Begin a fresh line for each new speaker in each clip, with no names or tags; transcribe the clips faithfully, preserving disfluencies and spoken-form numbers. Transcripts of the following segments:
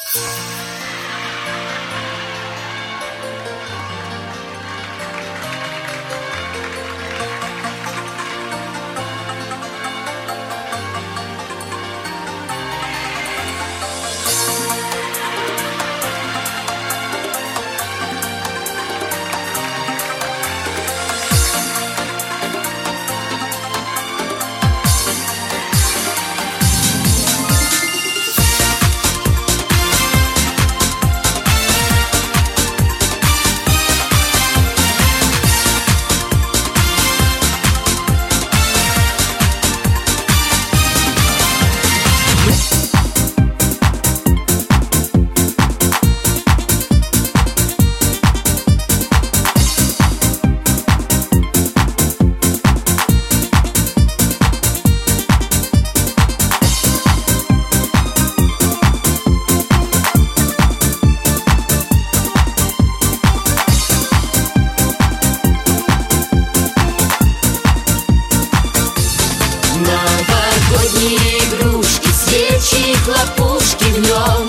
Хлопушки в нем,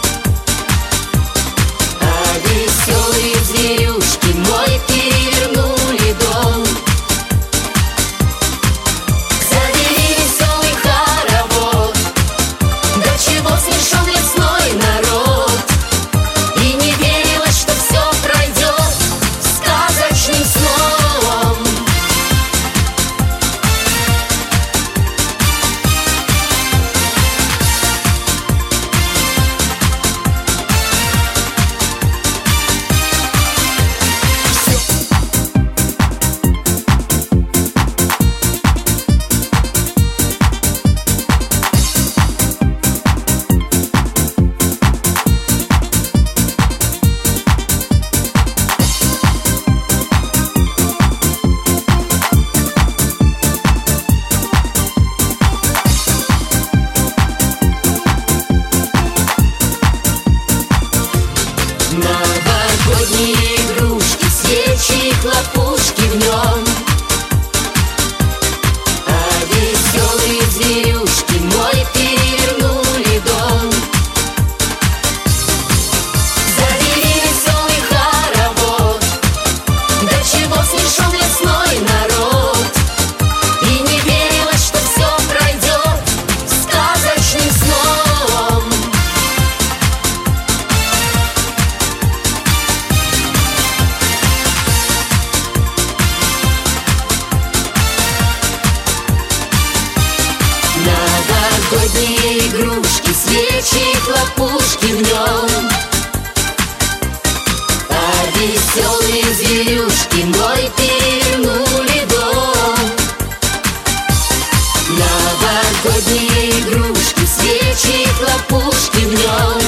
а веселые зверюшки мой перевернули дом. Завели веселый хоровод, до чего смешон лесной народ, и не верилось, что все пройдет сказочным сном. Новогодние игрушки, свечи, хлопушки в нем, а веселые зверюшки мой перевернули дом. Завели веселый хоровод, до чего смешон лесной народ, и не верилось, что все пройдет сказочным сном. Новогодние игрушки, свечи, хлопушки в нем, а веселые зверюшки мой перевернули дом. Новогодние игрушки, свечи, хлопушки в нем.